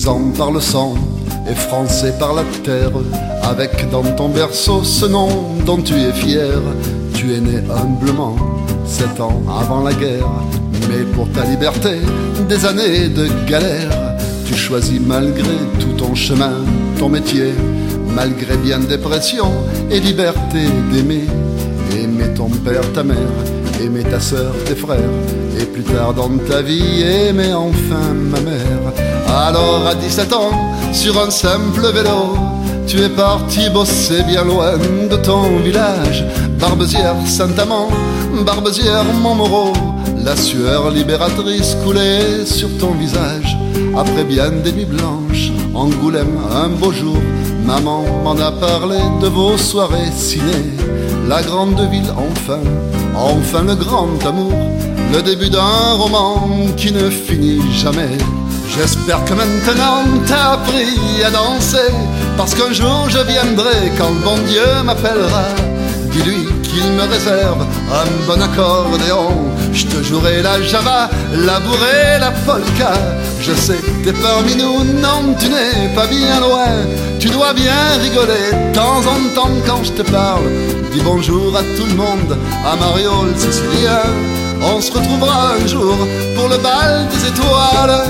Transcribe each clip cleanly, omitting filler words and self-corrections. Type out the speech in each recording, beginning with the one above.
paysan par le sang et français par la terre, avec dans ton berceau ce nom dont tu es fier. Tu es né humblement, 7 ans avant la guerre, mais pour ta liberté, des années de galère. Tu choisis malgré tout ton chemin, ton métier, malgré bien des pressions et liberté d'aimer. Aimer ton père, ta mère, aimer ta sœur, tes frères, et plus tard dans ta vie, aimer enfin ma mère. Alors à 17 ans, sur un simple vélo, tu es parti bosser bien loin de ton village. Barbezières, Saint-Amand, Barbezières, Montmoreau, la sueur libératrice coulait sur ton visage. Après bien des nuits blanches, Angoulême, un beau jour, maman m'en a parlé de vos soirées ciné. La grande ville, enfin, enfin le grand amour, le début d'un roman qui ne finit jamais. J'espère que maintenant t'as appris à danser, parce qu'un jour je viendrai quand bon Dieu m'appellera. Dis-lui qu'il me réserve un bon accordéon. Je te jouerai la java, la bourrée, la polka. Je sais que t'es parmi nous, non tu n'es pas bien loin. Tu dois bien rigoler de temps en temps quand je te parle. Dis bonjour à tout le monde, à Mario le Sicilien. On se retrouvera un jour pour le bal des étoiles.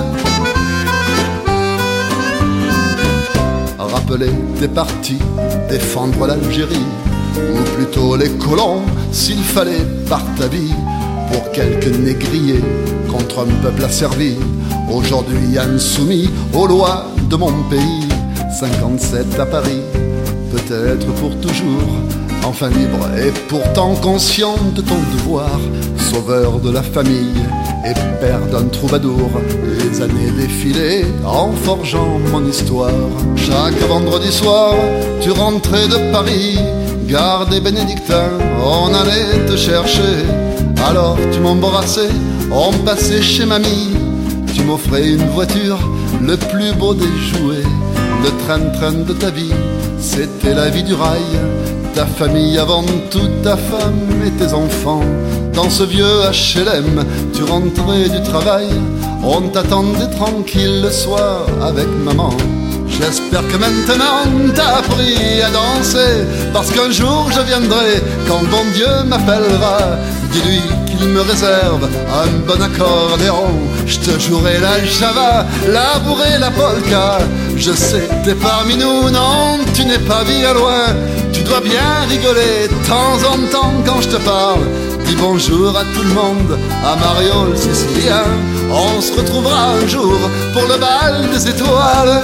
Rappeler tes partis, défendre l'Algérie, ou plutôt les colons, s'il fallait par ta vie, pour quelques négriers contre un peuple asservi, aujourd'hui insoumis aux lois de mon pays. 57 à Paris, peut-être pour toujours, enfin libre et pourtant conscient de ton devoir, sauveur de la famille et père d'un troubadour. Les années défilaient en forgeant mon histoire. Chaque vendredi soir, tu rentrais de Paris, gare des Bénédictins, on allait te chercher. Alors tu m'embrassais, on passait chez mamie. Tu m'offrais une voiture, le plus beau des jouets. Le train-train de ta vie, c'était la vie du rail. Ta famille avant tout, ta femme et tes enfants. Dans ce vieux HLM, tu rentrais du travail. On t'attendait tranquille le soir avec maman. J'espère que maintenant t'as appris à danser, parce qu'un jour je viendrai quand bon Dieu m'appellera. Dis-lui qu'il me réserve un bon accordéon. Je te jouerai la java, la bourrée, la polka. Je sais que t'es parmi nous, non tu n'es pas bien loin. Tu dois bien rigoler de temps en temps quand je te parle. Dis bonjour à tout le monde, à Mario le Sicilien. On se retrouvera un jour pour le bal des étoiles.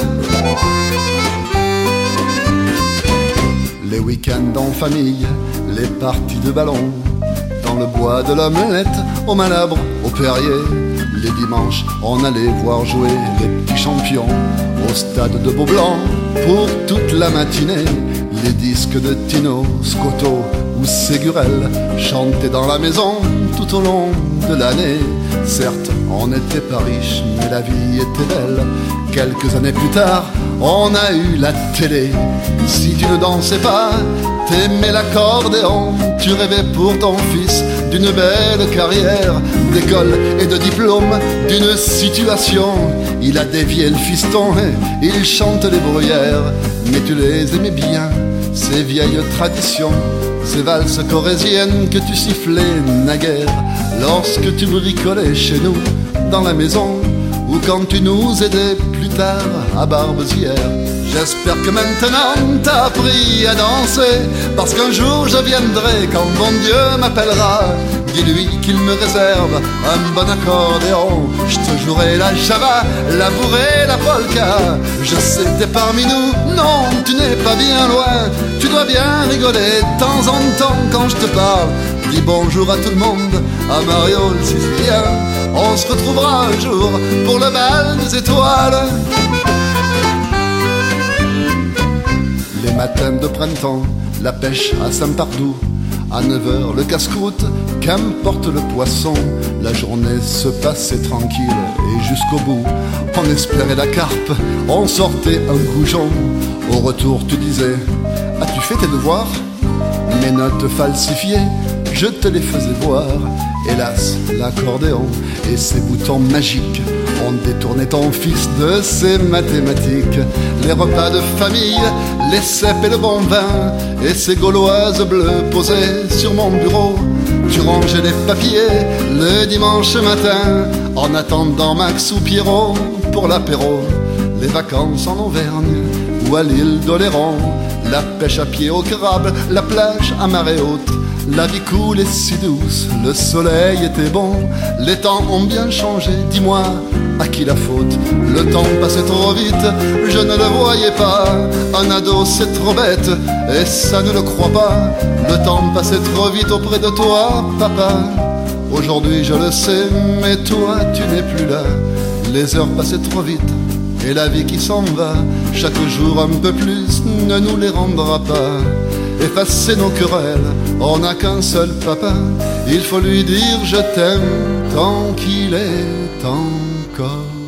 Les week-ends en famille, les parties de ballon, dans le bois de l'Omelette, au Malabre, au Perrier. Les dimanches, on allait voir jouer les petits champions au stade de Beaublanc pour toute la matinée. Les disques de Tino, Scotto ou Ségurel chantaient dans la maison tout au long de l'année. Certes, on n'était pas riches, mais la vie était belle. Quelques années plus tard, on a eu la télé. Si tu ne dansais pas, t'aimais l'accordéon. Tu rêvais pour ton fils d'une belle carrière, d'école et de diplôme, d'une situation. Il a dévié le fiston, il chante les bruyères. Mais tu les aimais bien, ces vieilles traditions, ces valses corésiennes que tu sifflais naguère lorsque tu bricolais chez nous dans la maison, ou quand tu nous aidais plus tard à Barbezières. J'espère que maintenant t'as appris à danser, parce qu'un jour je viendrai quand bon Dieu m'appellera. Dis-lui qu'il me réserve un bon accordéon. Je te jouerai la java, la bourrée, la polka. Je sais que t'es parmi nous, non tu n'es pas bien loin. Tu dois bien rigoler de temps en temps quand je te parle. Dis bonjour à tout le monde, à Mario le Sicilien. On se retrouvera un jour pour le bal des étoiles. Les matins de printemps, la pêche à Saint-Pardoux. À 9h, le casse-croûte, qu'importe le poisson. La journée se passait tranquille et jusqu'au bout, on espérait la carpe, on sortait un goujon. Au retour, tu disais, as-tu fait tes devoirs? Mes notes falsifiées, je te les faisais voir. Hélas, l'accordéon et ses boutons magiques ont détourné ton fils de ses mathématiques. Les repas de famille, les cèpes et le bon vin, et ces gauloises bleues posées sur mon bureau. Tu rangeais les papiers le dimanche matin, en attendant Max ou Pierrot pour l'apéro. Les vacances en Auvergne ou à l'île d'Oléron, la pêche à pied au crabe, la plage à marée haute. La vie coulait si douce, le soleil était bon. Les temps ont bien changé, dis-moi, à qui la faute? Le temps passait trop vite, je ne le voyais pas. Un ado c'est trop bête, et ça ne le croit pas. Le temps passait trop vite auprès de toi, papa. Aujourd'hui je le sais, mais toi tu n'es plus là. Les heures passaient trop vite, et la vie qui s'en va, chaque jour un peu plus, ne nous les rendra pas. Effacer nos querelles, on n'a qu'un seul papa. Il faut lui dire je t'aime tant qu'il est encore